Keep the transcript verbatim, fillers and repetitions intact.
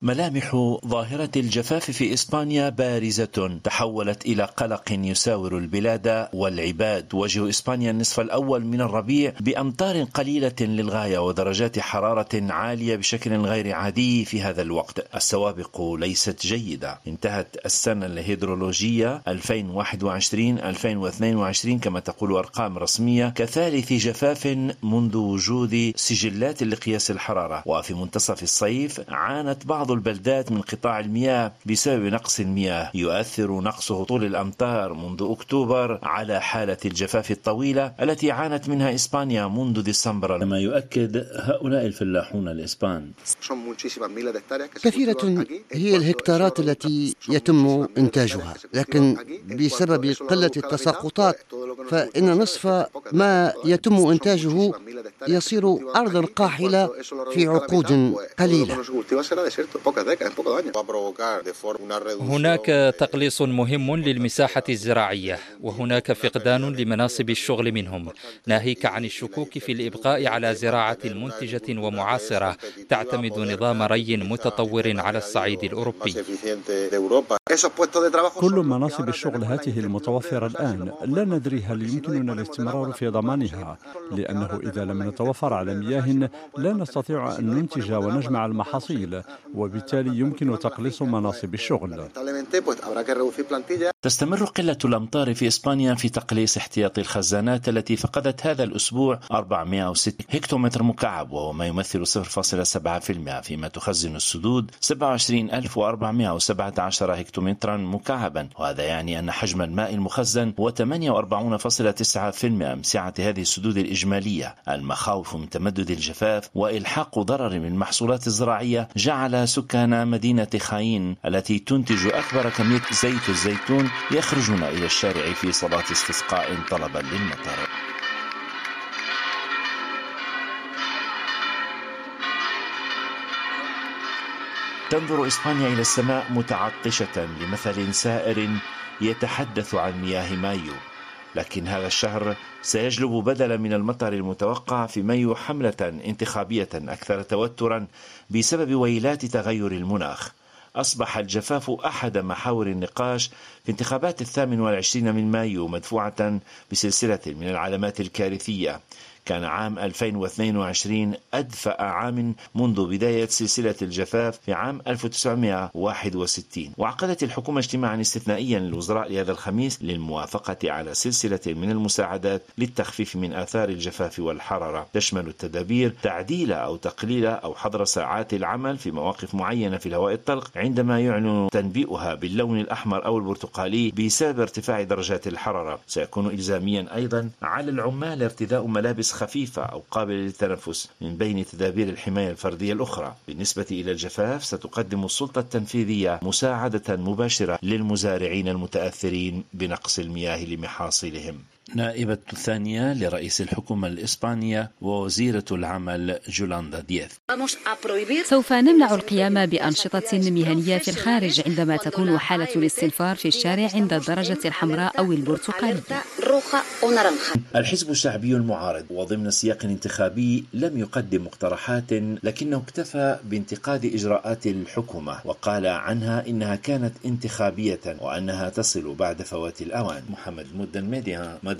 ملامح ظاهرة الجفاف في إسبانيا بارزة تحولت إلى قلق يساور البلاد والعباد. تواجه إسبانيا النصف الأول من الربيع بأمطار قليلة للغاية ودرجات حرارة عالية بشكل غير عادي في هذا الوقت. السوابق ليست جيدة. انتهت السنة الهيدرولوجية ألفين وواحد وعشرين ألفين واثنين وعشرين كما تقول أرقام رسمية كثالث جفاف منذ وجود سجلات لقياس الحرارة. وفي منتصف الصيف عانت بعض البلدات من قطاع المياه بسبب نقص المياه يؤثر نقص هطول الأمطار منذ أكتوبر على حالة الجفاف الطويلة التي عانت منها إسبانيا منذ ديسمبر، كما يؤكد هؤلاء الفلاحون الإسبان. كثيرة هي الهكتارات التي يتم إنتاجها، لكن بسبب قلة التساقطات فإن نصف ما يتم إنتاجه يصير أرضا قاحلة في عقود قليلة. هناك تقليص مهم للمساحة الزراعية، وهناك فقدان لمناصب الشغل منهم، ناهيك عن الشكوك في الإبقاء على زراعة منتجة ومعاصرة تعتمد نظام ري متطور على الصعيد الأوروبي. كل مناصب الشغل هذه المتوفرة الآن لا ندري هل يمكننا الاستمرار في ضمانها، لأنه إذا لم نتوفر على مياه لا نستطيع أن ننتج ونجمع المحاصيل، وبالتالي يمكن تقليص مناصب الشغل. تستمر قلة الأمطار في إسبانيا في تقليص احتياطي الخزانات التي فقدت هذا الأسبوع أربعمائة وستة هكتومتر مكعب، وهو ما يمثل صفر فاصلة سبعة بالمئة، فيما تخزن السدود سبعة وعشرين ألف وأربعمائة وسبعة عشر هكتومترا مكعبا. وهذا يعني أن حجم الماء المخزن هو ثمانية وأربعين فاصلة تسعة بالمئة من سعة هذه السدود الإجمالية. المخاوف من تمدد الجفاف وإلحاق ضرر من المحصولات الزراعية جعل سكان مدينة خاين التي تنتج أكبر كمية زيت الزيتون يخرجون إلى الشارع في صلاة استسقاء طلبا للمطر. تنظر إسبانيا إلى السماء متعطشة لمثل سائر يتحدث عن مياه مايو، لكن هذا الشهر سيجلب بدلا من المطر المتوقع في مايو حملة انتخابية أكثر توترا بسبب ويلات تغير المناخ. أصبح الجفاف أحد محاور النقاش في انتخابات الثامن والعشرين من مايو، مدفوعة بسلسلة من العلامات الكارثية. كان عام ألفين واثنين وعشرين أدفأ عام منذ بداية سلسلة الجفاف في عام ألف وتسعمائة وواحد وستين. وعقدت الحكومة اجتماعا استثنائيا للوزراء لهذا الخميس للموافقة على سلسلة من المساعدات للتخفيف من آثار الجفاف والحرارة، تشمل التدابير تعديل أو تقليل أو حظر ساعات العمل في مواقف معينة في الهواء الطلق عندما يعلن تنبيئها باللون الأحمر أو البرتقالي بسبب ارتفاع درجات الحرارة. سيكون إلزاميا أيضا على العمال ارتداء ملابس خفيفة أو قابلة للتنفس من بين تدابير الحماية الفردية الأخرى. بالنسبة إلى الجفاف ستقدم السلطة التنفيذية مساعدة مباشرة للمزارعين المتأثرين بنقص المياه لمحاصيلهم. نائبة الثانية لرئيس الحكومة الإسبانية ووزيرة العمل جولاندا دياز: سوف نمنع القيام بأنشطة مهنية في الخارج عندما تكون حالة الاستنفار في الشارع عند الدرجة الحمراء أو البرتقالية. الحزب الشعبي المعارض وضمن سياق انتخابي لم يقدم مقترحات، لكنه اكتفى بانتقاد إجراءات الحكومة وقال عنها إنها كانت انتخابية وأنها تصل بعد فوات الأوان. محمد المدن، ميديا